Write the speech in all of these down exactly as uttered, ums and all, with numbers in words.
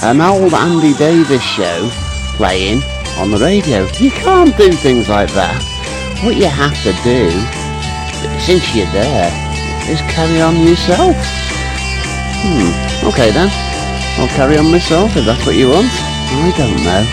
an old Andy Davis show playing on the radio. You can't do things like that. What you have to do, since you're there, is carry on yourself. Hmm, okay then. I'll carry on myself if that's what you want. I don't know.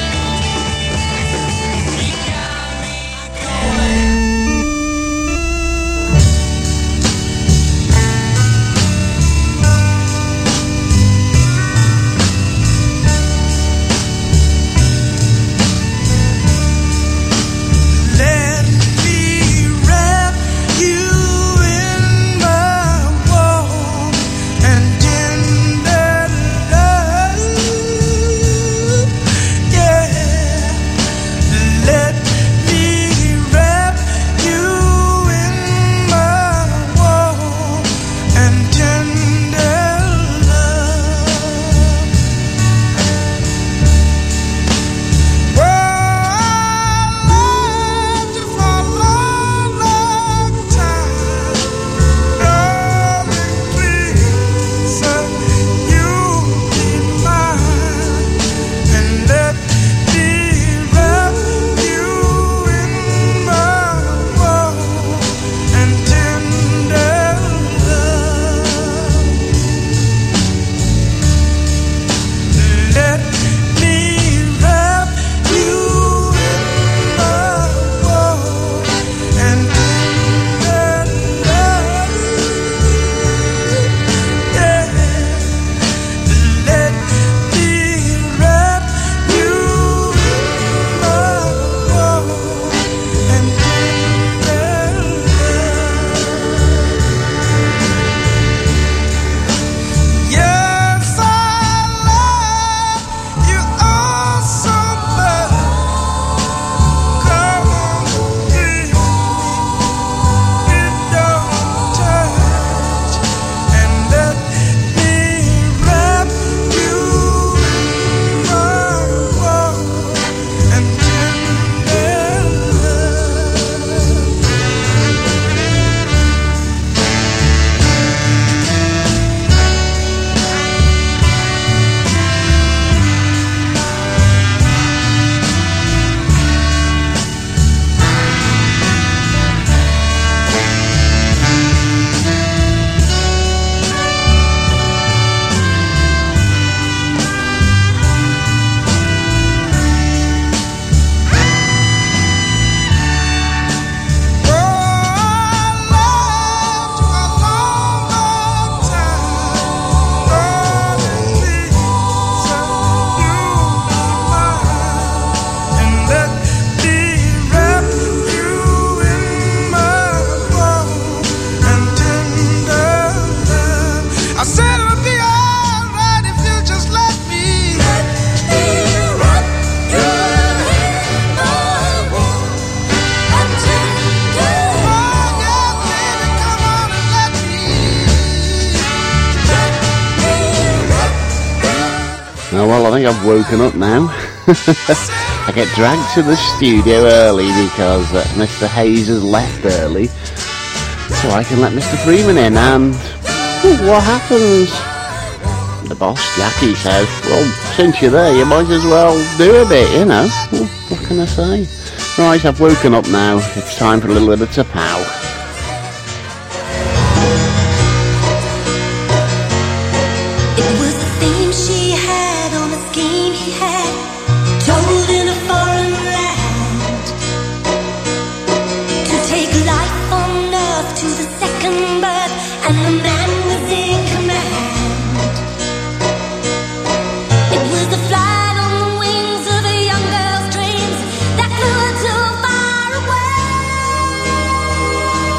I've woken up now. I get dragged to the studio early because uh, Mister Hayes has left early, so I can let Mister Freeman in. And oh, what happens? The boss, Jackie, says, well, since you're there, you might as well do a bit, you know. Well, what can I say? Right, I've woken up now. It's time for a little bit of Tapow. That flew too far away.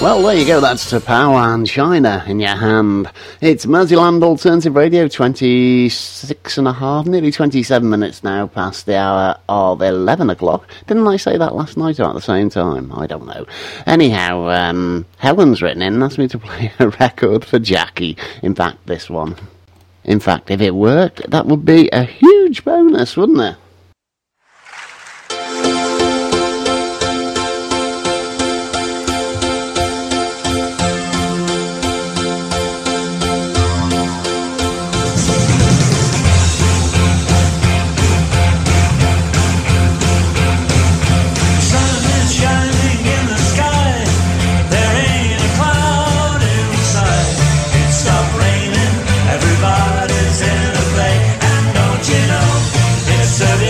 Well, there you go, that's to Power and China in your hand. It's Merseyland Alternative Radio, twenty-six and a half, nearly twenty-seven minutes now past the hour of eleven o'clock. Didn't I say that last night or at the same time? I don't know. Anyhow, um, Helen's written in and asked me to play a record for Jackie. In fact, this one. In fact, if it worked, that would be a huge bonus, wouldn't it? Everybody's in a play, and don't you know, it's a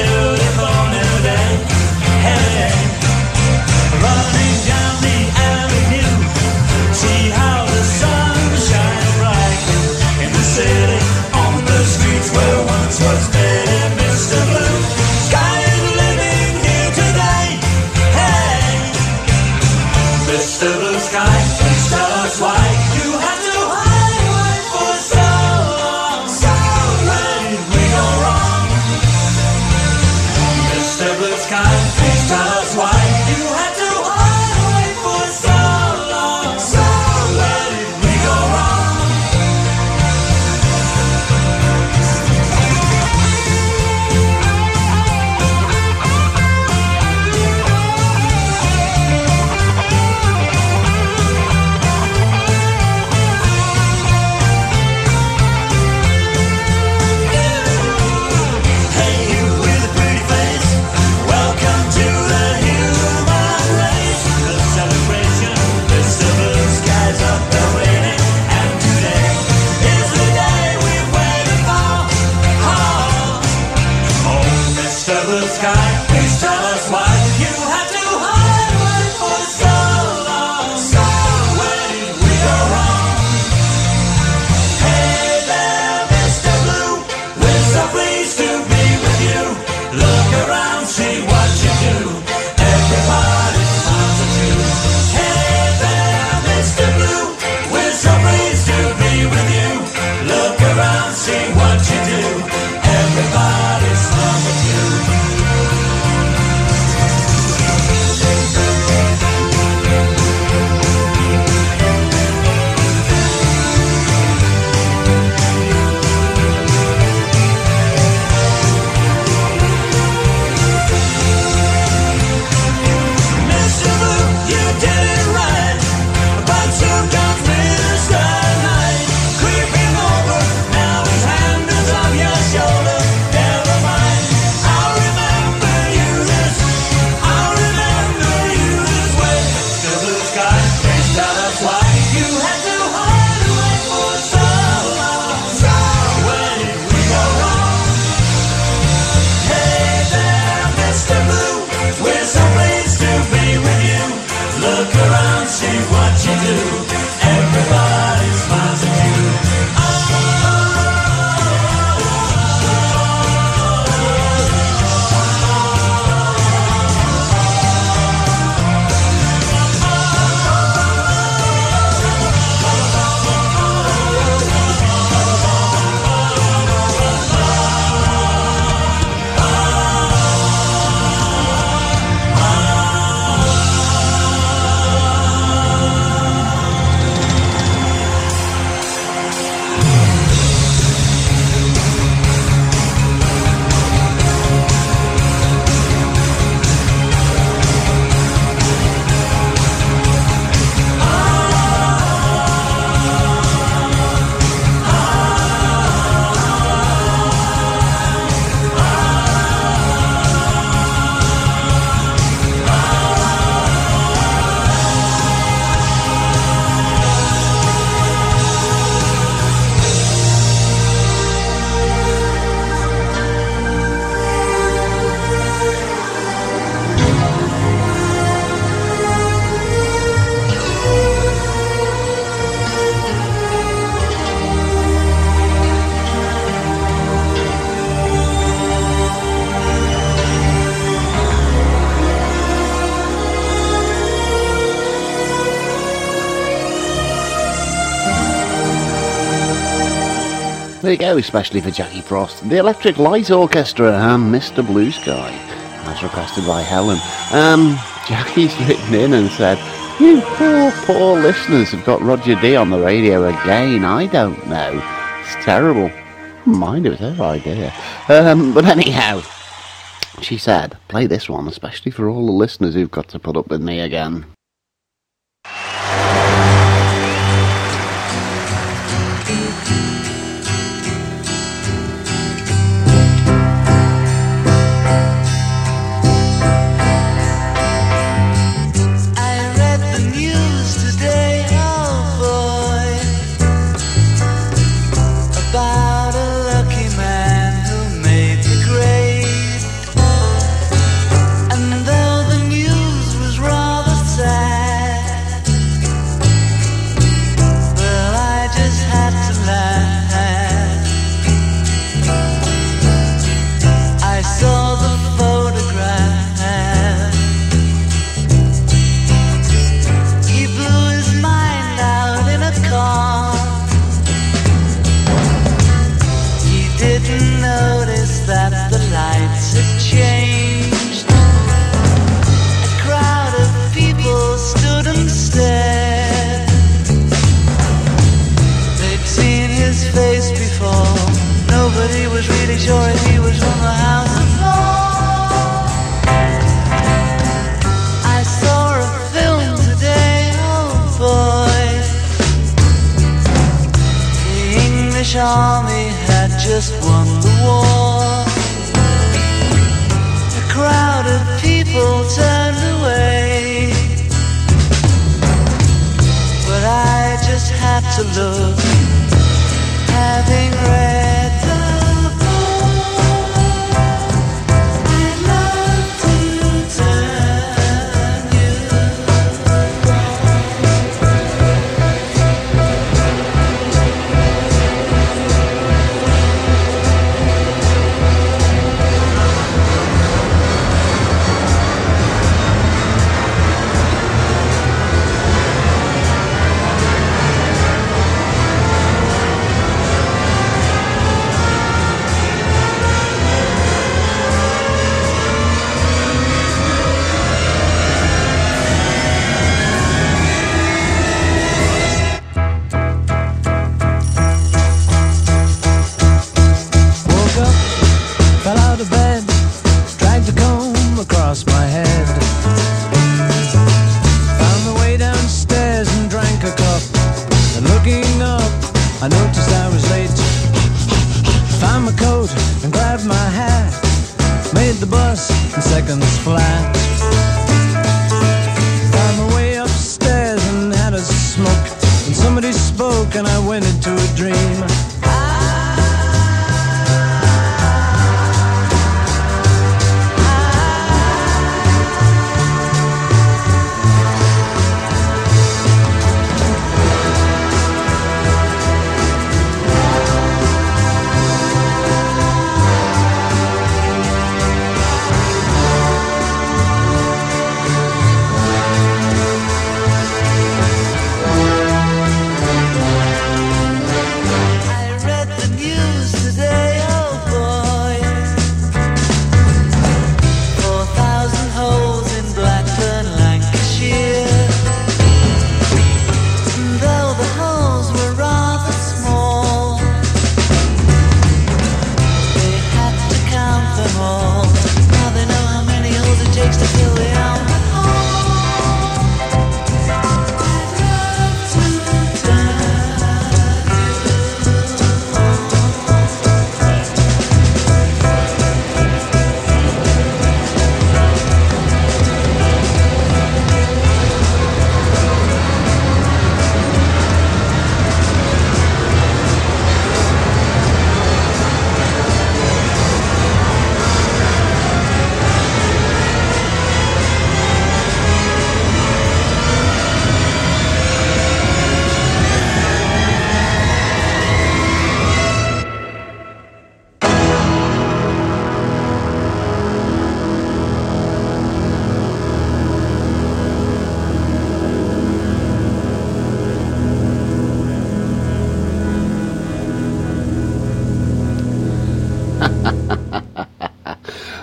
There you go, especially for Jackie Frost, the Electric Light Orchestra and Mister Blue Sky, as requested by Helen. Um, Jackie's written in and said, you poor, poor listeners have got Roger D on the radio again. I don't know. It's terrible. Mind, it was her idea. Um, but anyhow, she said, play this one, especially for all the listeners who've got to put up with me again. Army had just won the war. A crowd of people turned away, but I just had to look, having read the book. I'd love to turn you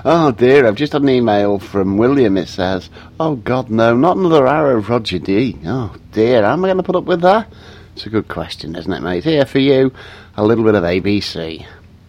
Oh dear, I've just had an email from William. It says, oh God, no, not another hour of Roger D. Oh dear, how am I going to put up with that? It's a good question, isn't it, mate? Here for you, a little bit of A B C.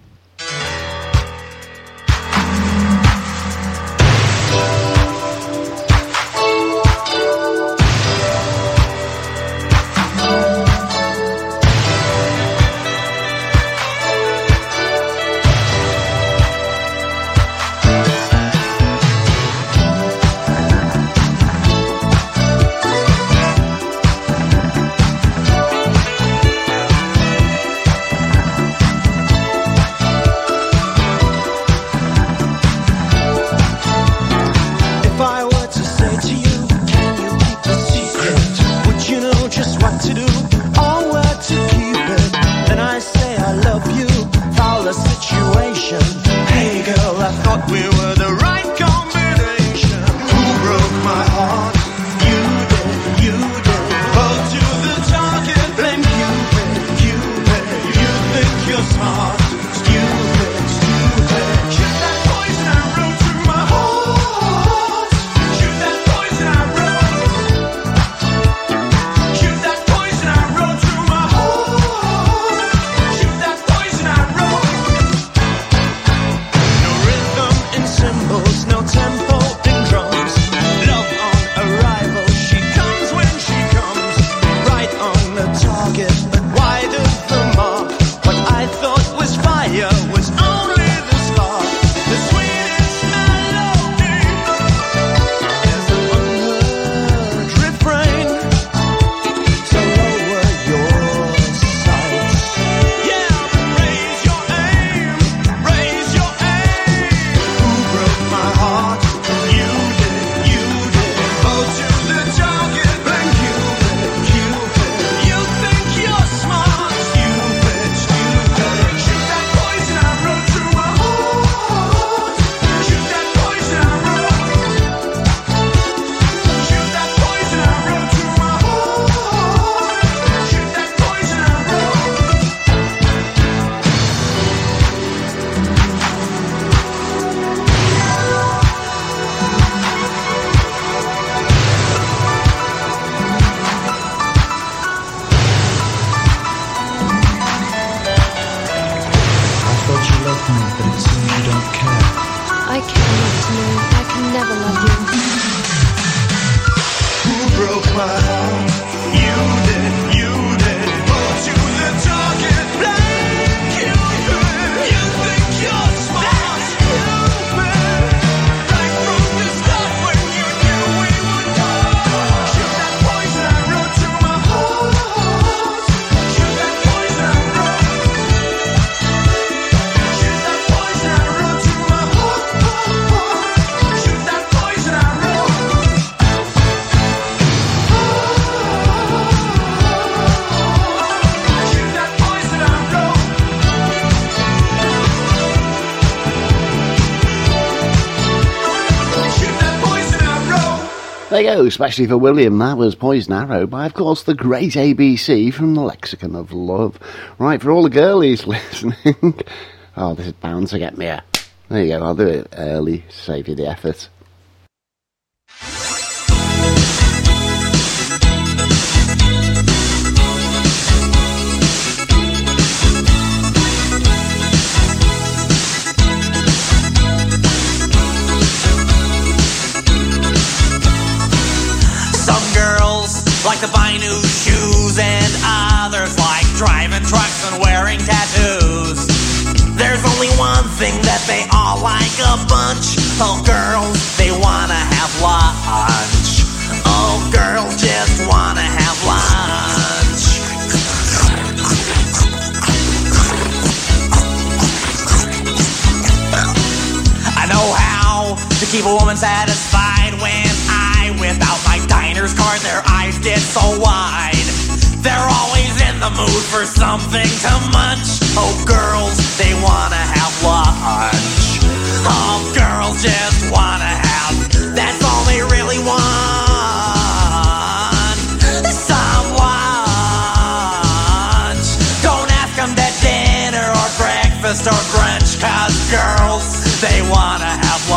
There you go, especially for William, that was Poison Arrow by, of course, the great A B C from the Lexicon of Love. Right, for all the girlies listening, oh, this is bound to get me a... There you go, I'll do it early, save you the effort. Like to buy new shoes, and others like driving trucks and wearing tattoos. There's only one thing that they all like a bunch. Oh, girls, they wanna have lunch. Oh, girls just wanna have lunch. I know how to keep a woman satisfied when I whip out my diner's card. Their eyes get so wide. They're always in the mood for something to munch. Oh, girls, they wanna have lunch. Oh, girls just wanna have, that's all they really want. Some lunch. Don't ask them that dinner or breakfast or brunch, 'cause girls, they wanna have lunch.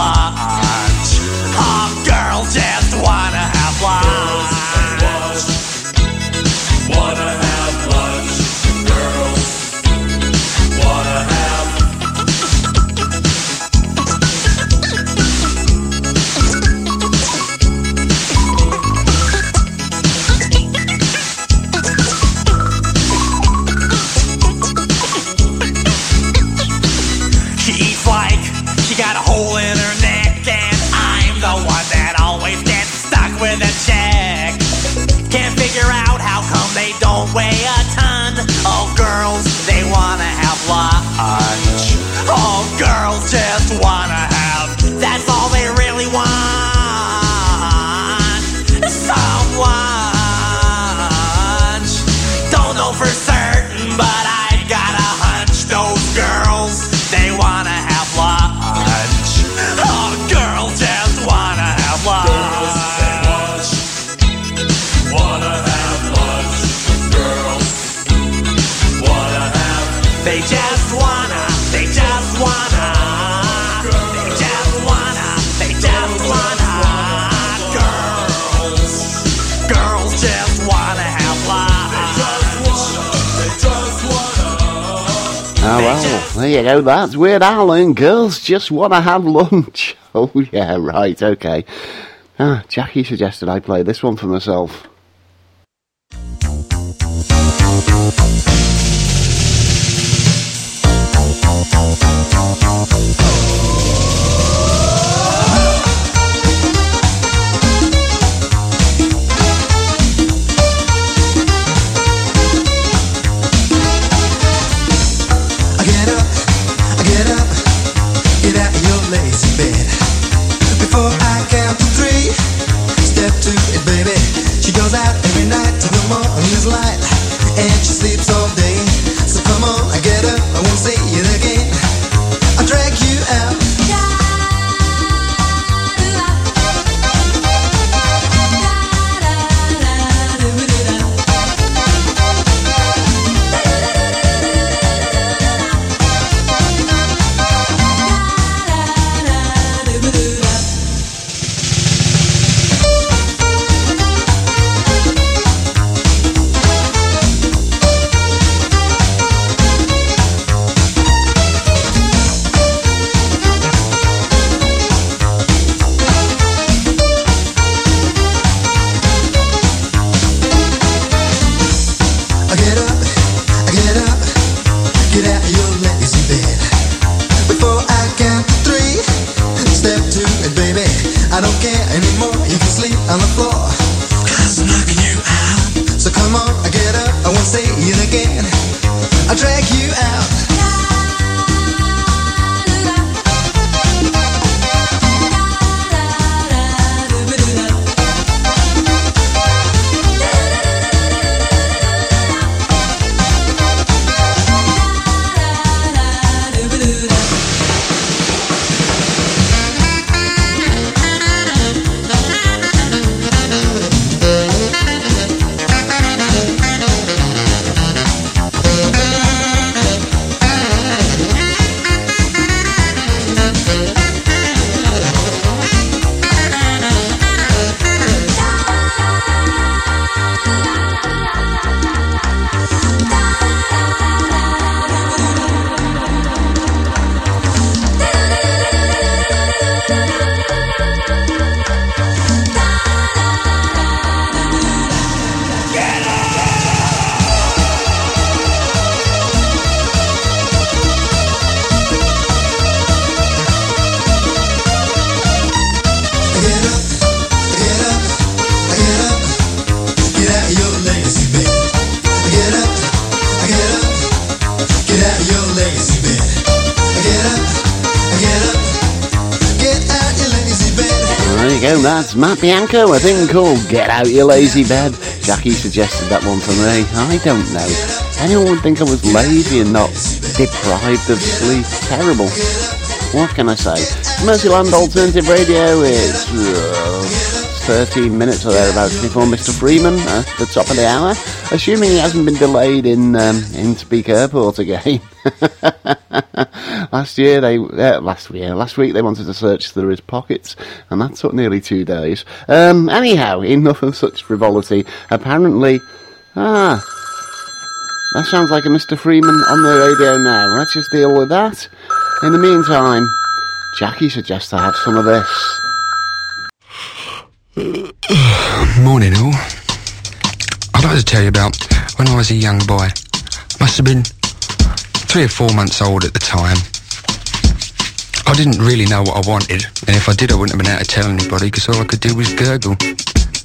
with a check. Can't figure out how come they don't weigh a ton. Oh, girls, they wanna have lunch. Oh, girls just wanna have, that's all they really want. Some lunch. Don't know for certain, but I got a hunch. Those girls, they wanna have lunch. Oh, girls just wanna have lunch. Wanna have lunch. Girls wanna have. They just wanna. They just wanna. They just wanna. They just wanna. Girls. Girls just wanna have lunch. They just wanna. Oh well, there you go, that's Weird Al and Girls Just Wanna Have Lunch. Oh yeah, right, okay. Ah, Jackie suggested I play this one for myself. Before I count to three, step to it, baby. She goes out every night till the morning's light, and she sleeps all day. So come on, I get up, I won't say it again. I'll drag you out. I don't care anymore, you can sleep on the floor, 'cause I'm knocking you out. So come on, I get up, I won't say it again. I'll drag you out. That's Matt Bianco, a thing called Get Out Your Lazy Bed. Jackie suggested that one for me. I don't know. Anyone would think I was lazy and not deprived of sleep. Terrible. What can I say? Mercyland Alternative Radio is uh, thirteen minutes or thereabouts before Mister Freeman at the top of the hour, assuming he hasn't been delayed in um, in Speak Airport again. Last year, they uh, last year, last week they wanted to search through his pockets, and that took nearly two days. Um, anyhow, enough of such frivolity. Apparently, ah, that sounds like a Mister Freeman on the radio now. Let's just deal with that. In the meantime, Jackie suggests I have some of this. Morning, all. I'd like to tell you about when I was a young boy. Must have been three or four months old at the time. I didn't really know what I wanted, and if I did, I wouldn't have been able to tell anybody, because all I could do was gurgle.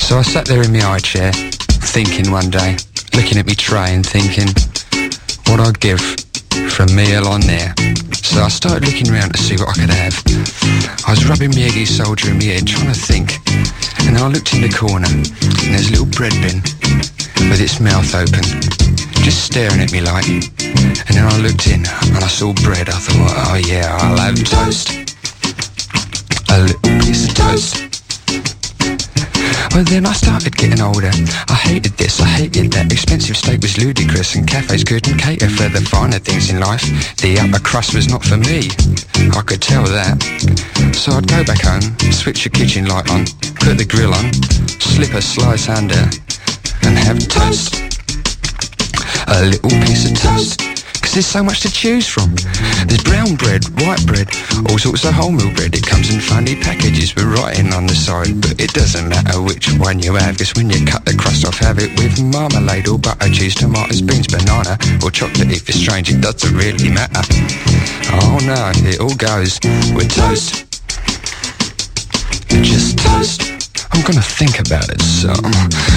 So I sat there in my high chair, thinking one day, looking at me tray and thinking what I'd give for a meal on there. So I started looking around to see what I could have. I was rubbing my eggy soldier in my head, trying to think. And then I looked in the corner, and there's a little bread bin with its mouth open, just staring at me like. And then I looked in, and I saw bread. I thought, oh yeah, I'll have toast. A little piece of toast. Well, then I started getting older. I hated this, I hated that. Expensive steak was ludicrous, and cafes couldn't cater for the finer things in life. The upper crust was not for me, I could tell that. So I'd go back home, switch the kitchen light on, put the grill on, slip a slice under, and have toast. A little piece of toast. Cause there's so much to choose from. There's brown bread, white bread, all sorts of wholemeal bread. It comes in funny packages with writing on the side, but it doesn't matter which one you have, cause when you cut the crust off, have it with marmalade or butter, cheese, tomatoes, beans, banana, or chocolate if it's strange, it doesn't really matter. Oh no, it all goes with toast. Just toast. I'm gonna think about it some.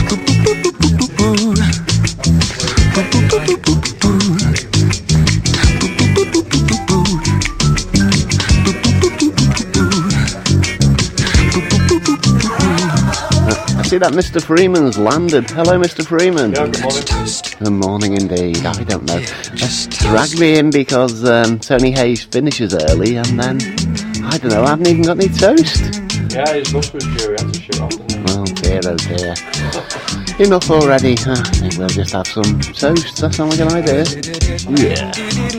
I see that Mister Freeman's landed. Hello, Mister Freeman. Yeah, good morning. Good morning indeed. I don't know. Drag me in because um, Tony Hayes finishes early, and then, I don't know, I haven't even got any toast. Yeah, his bus was due, he had to shoot off, didn't he? Oh dear, oh dear. Enough already. I think we'll just have some toast. That sounds like an idea. Yeah.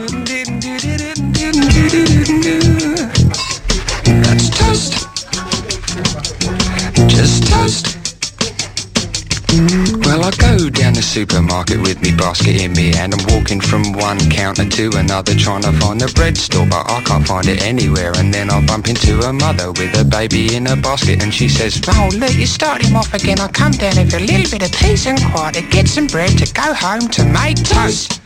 That's toast. Just toast. Well, I go down the supermarket with me basket in me hand. I'm walking from one counter to another trying to find the bread store, but I can't find it anywhere. And then I bump into a mother with a baby in a basket, and she says, oh look, you started him off again. I come down here for a little bit of peace and quiet to get some bread to go home to make toast.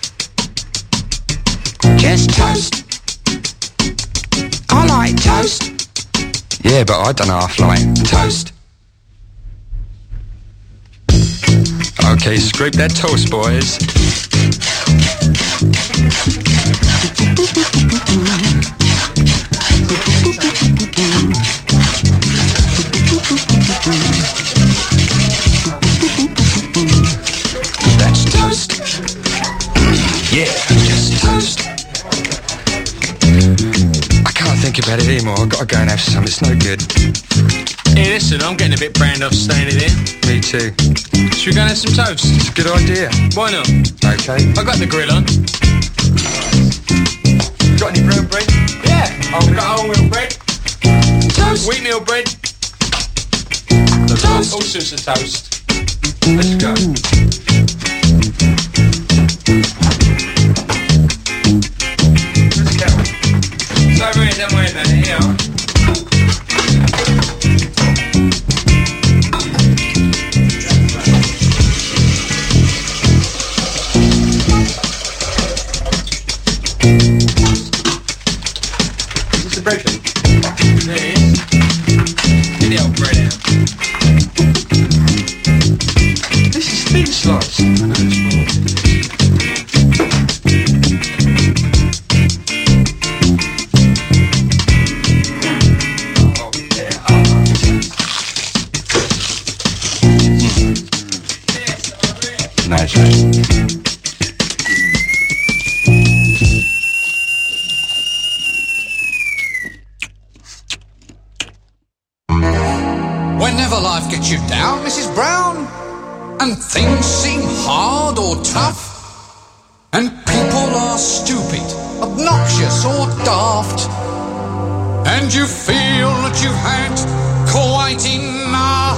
Just toast. I like toast. Yeah, but I don't half like toast. Okay, scrape that toast, boys. That's toast. Yeah, just toast. I can't think about it anymore. I've got to go and have some. It's no good. Hey, listen, I'm getting a bit brand off standing here. Me too. Should we go and have some toast? It's a good idea. Why not? Okay. I got the grill on. You got any brown bread? Yeah, I've got wholemeal bread. Toast. Wheatmeal bread. Toast. All sorts of toast. Let's go. Let's go. It's over here, don't worry about it. Here. Bread. There it is. Get the old bread out. This is thin slice. I know it's oh, yeah. Oh, nice. Nice. Whenever life gets you down, Missus Brown, and things seem hard or tough, and people are stupid, obnoxious or daft, and you feel that you've had quite enough,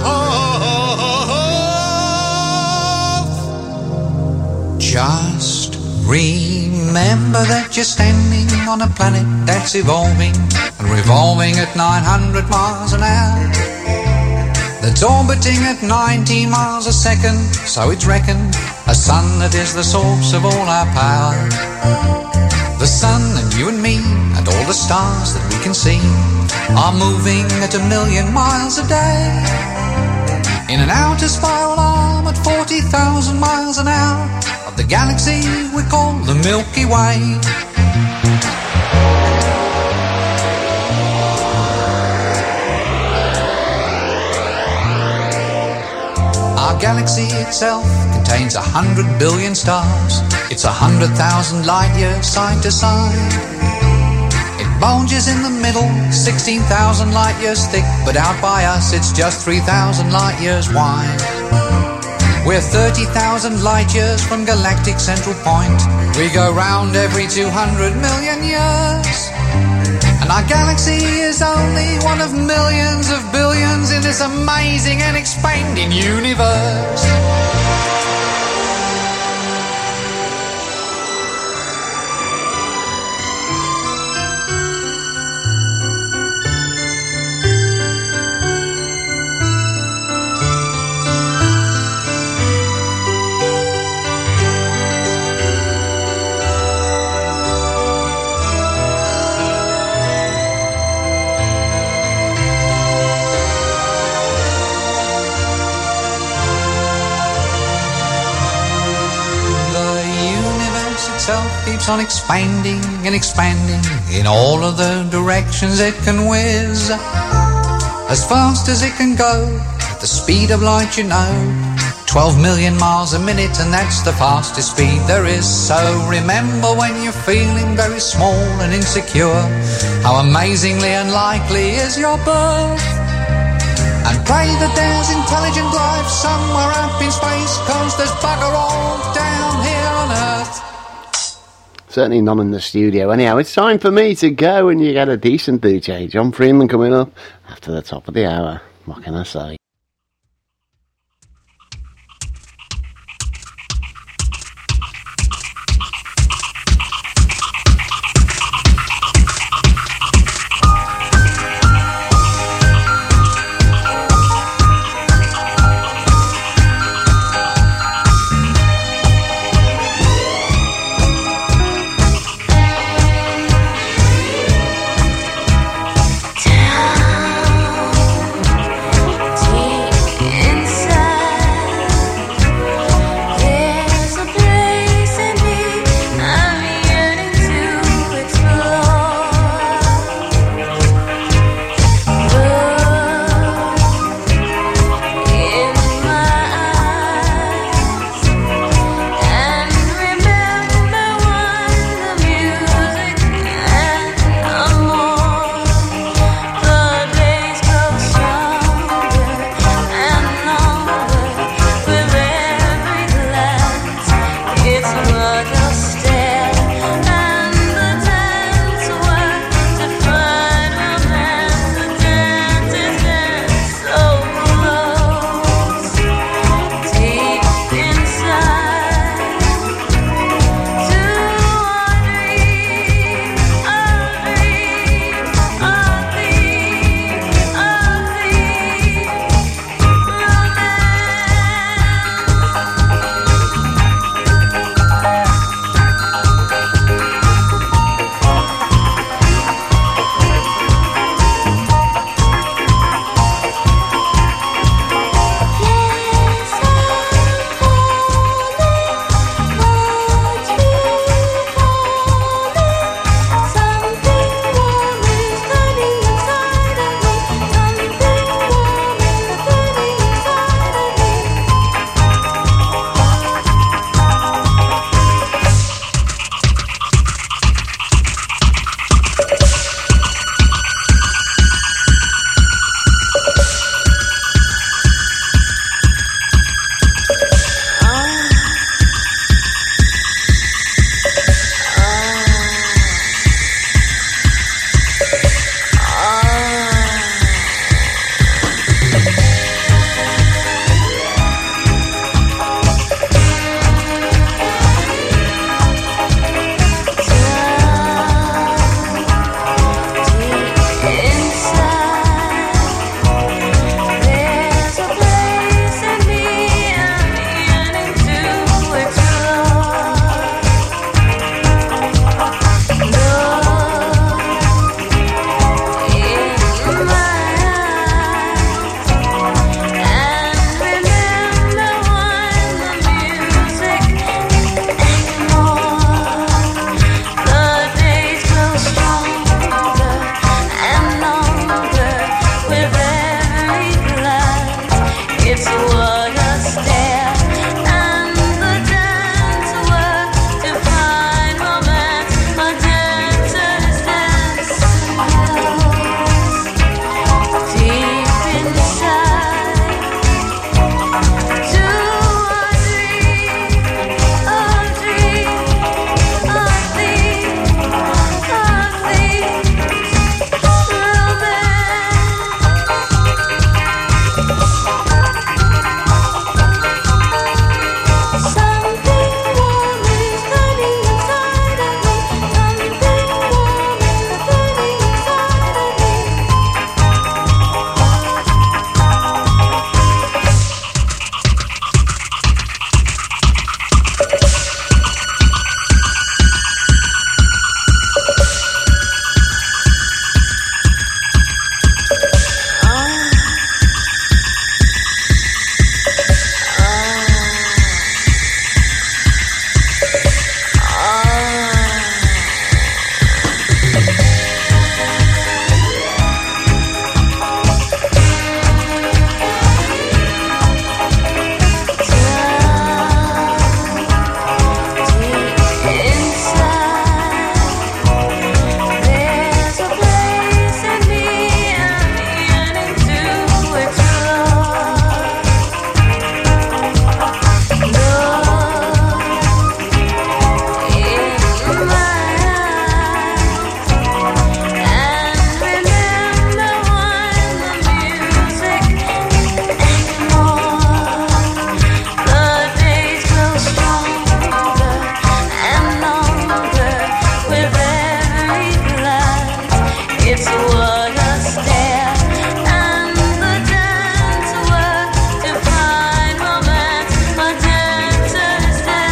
just remember that you're standing on a planet that's evolving and revolving at nine hundred miles an hour. That's orbiting at nineteen miles a second, so it's reckoned a sun that is the source of all our power. The sun and you and me and all the stars that we can see are moving at a million miles a day. In an outer spiral arm at forty thousand miles an hour of the galaxy we call the Milky Way. Our galaxy itself contains a hundred billion stars. It's a hundred thousand light years side to side. It bulges in the middle, sixteen thousand light years thick, but out by us it's just three thousand light years wide. We're thirty thousand light years from galactic central point. We go round every two hundred million years. And our galaxy is only one of millions of billions in this amazing and expanding universe. Keeps on expanding and expanding in all of the directions it can whiz, as fast as it can go, at the speed of light, you know, twelve million miles a minute, and that's the fastest speed there is. So remember when you're feeling very small and insecure, how amazingly unlikely is your birth, and pray that there's intelligent life somewhere up in space, 'cause there's bugger all down here on Earth. Certainly none in the studio. Anyhow, it's time for me to go, and you get a decent D J. John Freeman coming up after the top of the hour. What can I say?